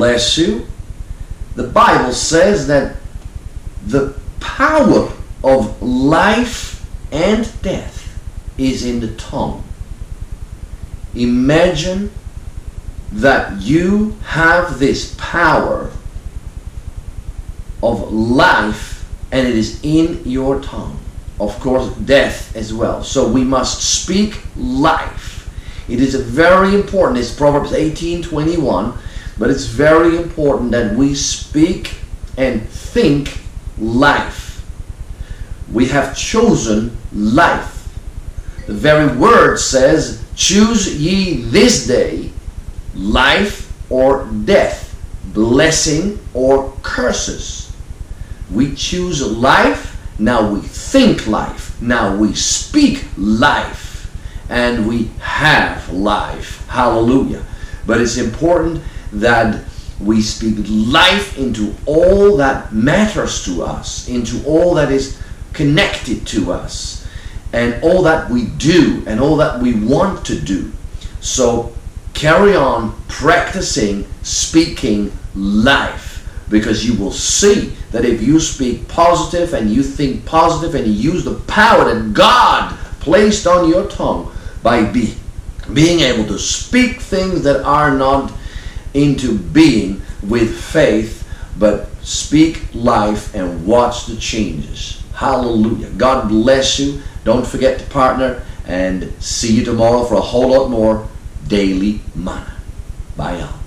bless you. The Bible says that the power of life and death is in the tongue. Imagine that you have this power of life and it is in your tongue. Of course, death as well. So we must speak life. It is very important. It's Proverbs 18:21, but it's very important that we speak and think life. We have chosen life. The very word says, choose ye this day life or death, blessing or curses. We choose life. Now we think life. Now we speak life. And we have life. Hallelujah. But it's important that we speak life into all that matters to us, into all that is connected to us, and all that we do, and all that we want to do. So carry on practicing speaking life. Because you will see that if you speak positive and you think positive and you use the power that God placed on your tongue by being able to speak things that are not into being with faith, but speak life and watch the changes. Hallelujah. God bless you. Don't forget to partner, and see you tomorrow for a whole lot more Daily Manna. Bye, y'all.